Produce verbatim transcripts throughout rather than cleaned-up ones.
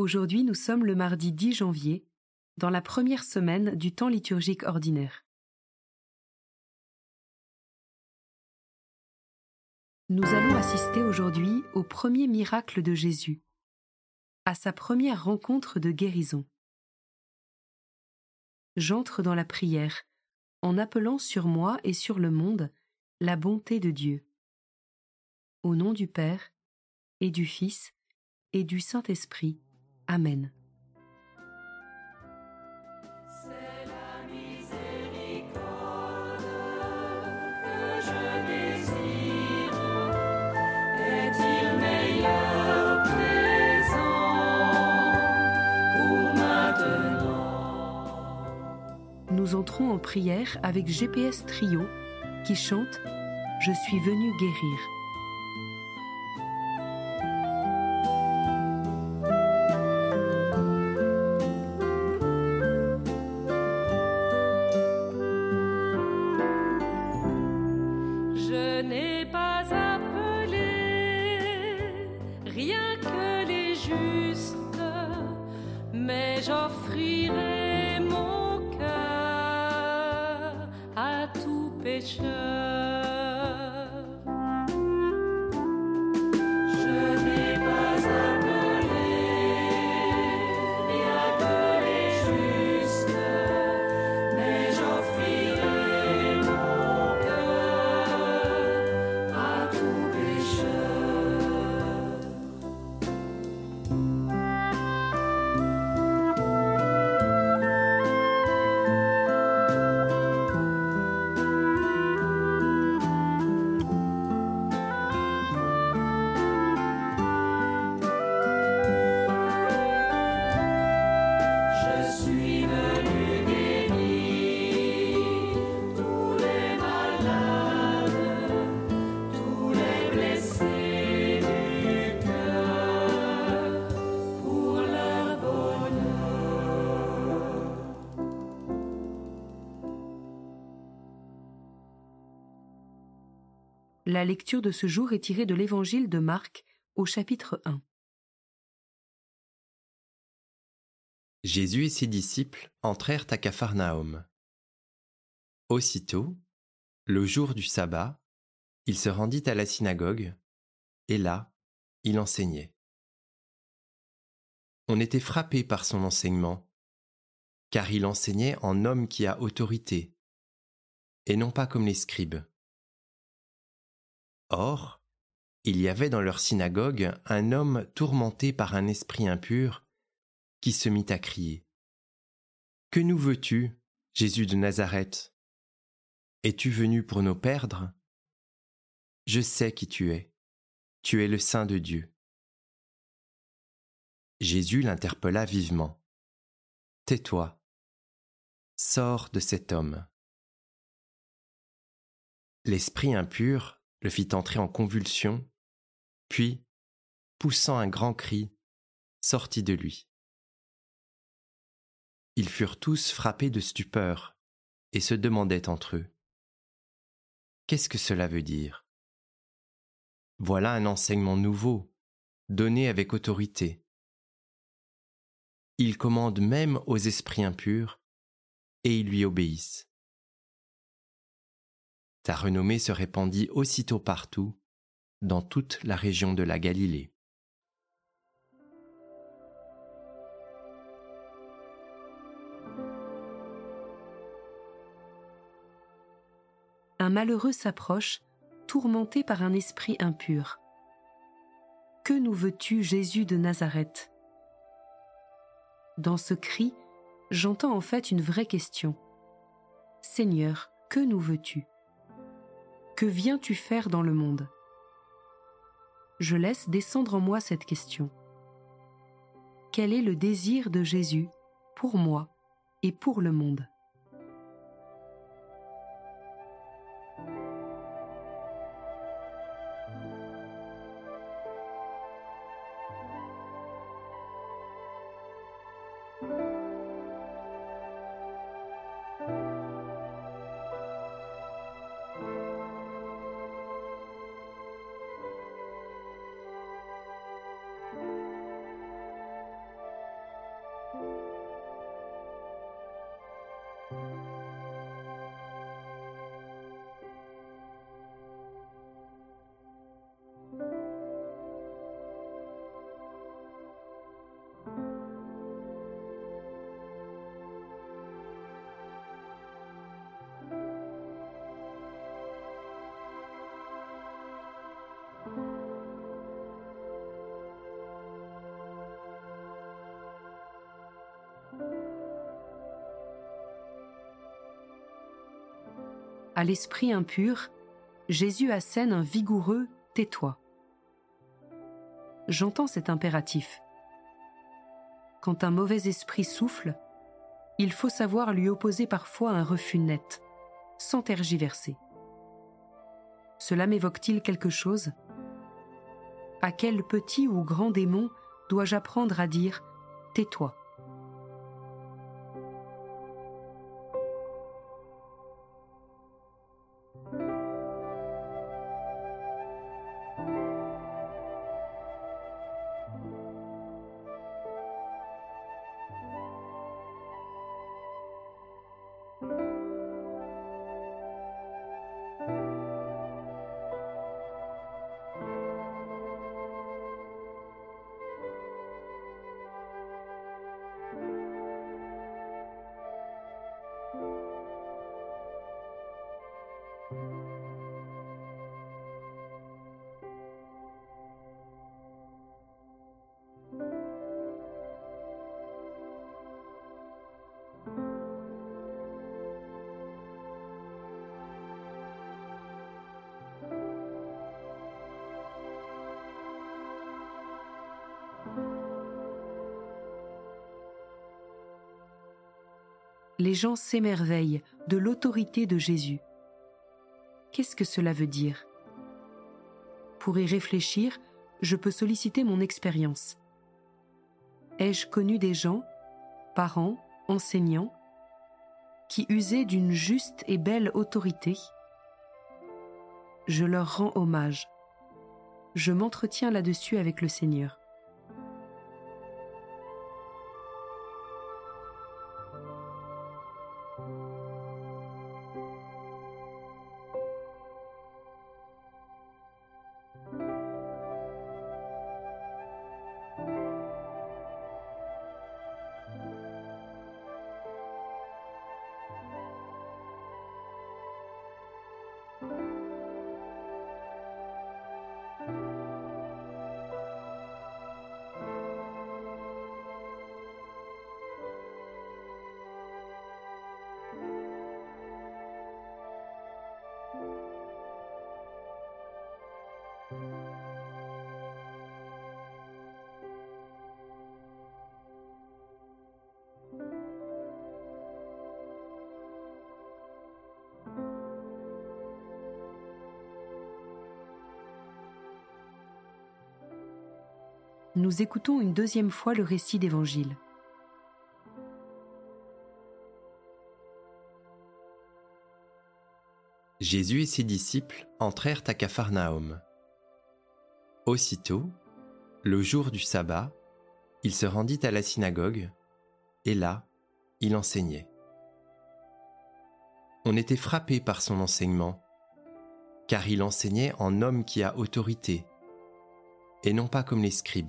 Aujourd'hui, nous sommes le mardi dix janvier, dans la première semaine du temps liturgique ordinaire. Nous allons assister aujourd'hui au premier miracle de Jésus, à sa première rencontre de guérison. J'entre dans la prière, en appelant sur moi et sur le monde la bonté de Dieu. Au nom du Père, et du Fils, et du Saint-Esprit. Amen. C'est la miséricorde que je désire. Est-il meilleur présent pour maintenant? Nous entrons en prière avec G P S Trio qui chante « Je suis venu guérir ». Je n'ai pas appelé rien que les justes, mais j'offrirai mon cœur à tout pécheur. Je n'ai pas appelé rien que les justes, mais j'offrirai mon cœur à tout pécheur. Je suis venu guérir tous les malades, tous les blessés du cœur, pour leur bonheur. La lecture de ce jour est tirée de l'Évangile de Marc au chapitre un. Jésus et ses disciples entrèrent à Capharnaüm. Aussitôt, le jour du sabbat, il se rendit à la synagogue, et là, il enseignait. On était frappé par son enseignement, car il enseignait en homme qui a autorité, et non pas comme les scribes. Or, il y avait dans leur synagogue un homme tourmenté par un esprit impur, qui se mit à crier. « Que nous veux-tu, Jésus de Nazareth? Es-tu venu pour nous perdre? Je sais qui tu es. Tu es le Saint de Dieu. » Jésus l'interpella vivement. « Tais-toi. Sors de cet homme. » L'esprit impur le fit entrer en convulsion, puis, poussant un grand cri, sortit de lui. Ils furent tous frappés de stupeur et se demandaient entre eux. Qu'est-ce que cela veut dire? Voilà un enseignement nouveau, donné avec autorité. Il commande même aux esprits impurs et ils lui obéissent. Sa renommée se répandit aussitôt partout, dans toute la région de la Galilée. Un malheureux s'approche, tourmenté par un esprit impur. « Que nous veux-tu, Jésus de Nazareth ?» Dans ce cri, j'entends en fait une vraie question. « Seigneur, que nous veux-tu? Que viens-tu faire dans le monde ?» Je laisse descendre en moi cette question. Quel est le désir de Jésus pour moi et pour le monde? À l'esprit impur, Jésus assène un vigoureux « tais-toi ». J'entends cet impératif. Quand un mauvais esprit souffle, il faut savoir lui opposer parfois un refus net, sans tergiverser. Cela m'évoque-t-il quelque chose ? À quel petit ou grand démon dois-je apprendre à dire « tais-toi » ? Les gens s'émerveillent de l'autorité de Jésus. Qu'est-ce que cela veut dire ? Pour y réfléchir, je peux solliciter mon expérience. Ai-je connu des gens, parents, enseignants, qui usaient d'une juste et belle autorité ? Je leur rends hommage. Je m'entretiens là-dessus avec le Seigneur. Nous écoutons une deuxième fois le récit d'Évangile. Jésus et ses disciples entrèrent à Capharnaüm. Aussitôt, le jour du sabbat, il se rendit à la synagogue, et là, il enseignait. On était frappé par son enseignement, car il enseignait en homme qui a autorité, et non pas comme les scribes.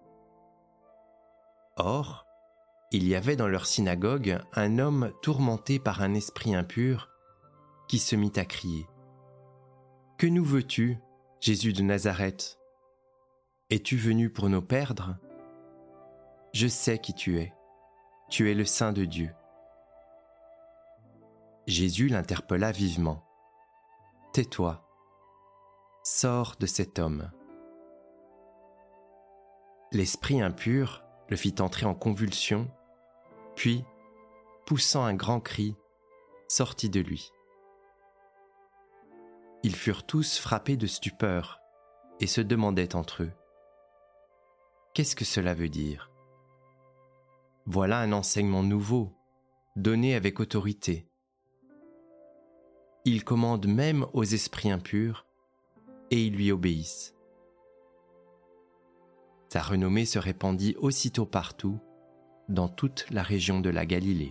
Or, il y avait dans leur synagogue un homme tourmenté par un esprit impur qui se mit à crier. « Que nous veux-tu, Jésus de Nazareth ? Es-tu venu pour nous perdre ? Je sais qui tu es. Tu es le Saint de Dieu. » Jésus l'interpella vivement. « Tais-toi, sors de cet homme. » L'esprit impur le fit entrer en convulsion, puis, poussant un grand cri, sortit de lui. Ils furent tous frappés de stupeur et se demandaient entre eux : « Qu'est-ce que cela veut dire ? Voilà un enseignement nouveau, donné avec autorité. Il commande même aux esprits impurs et ils lui obéissent. » Sa renommée se répandit aussitôt partout, dans toute la région de la Galilée.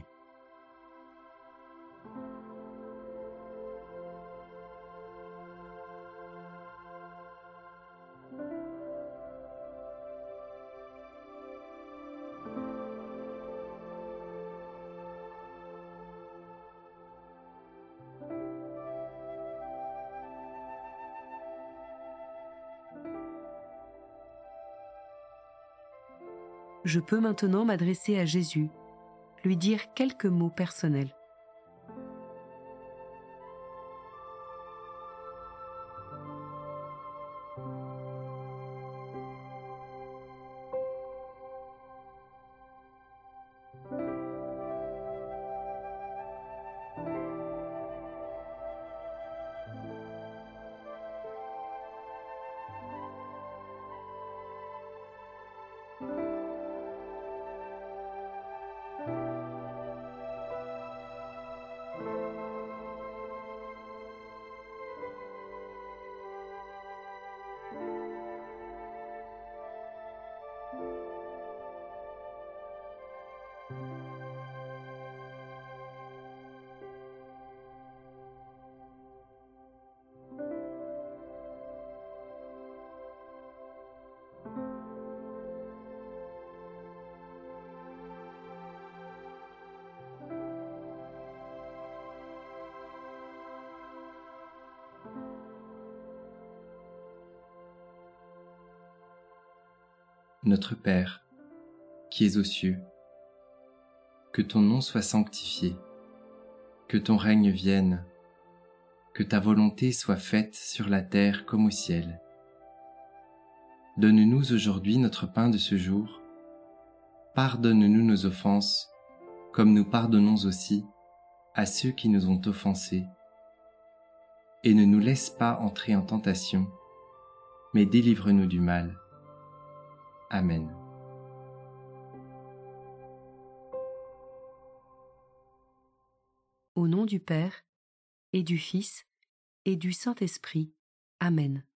Je peux maintenant m'adresser à Jésus, lui dire quelques mots personnels. Notre Père, qui es aux cieux, que ton nom soit sanctifié, que ton règne vienne, que ta volonté soit faite sur la terre comme au ciel. Donne-nous aujourd'hui notre pain de ce jour. Pardonne-nous nos offenses, comme nous pardonnons aussi à ceux qui nous ont offensés. Et ne nous laisse pas entrer en tentation, mais délivre-nous du mal. Amen. Au nom du Père, et du Fils, et du Saint-Esprit. Amen.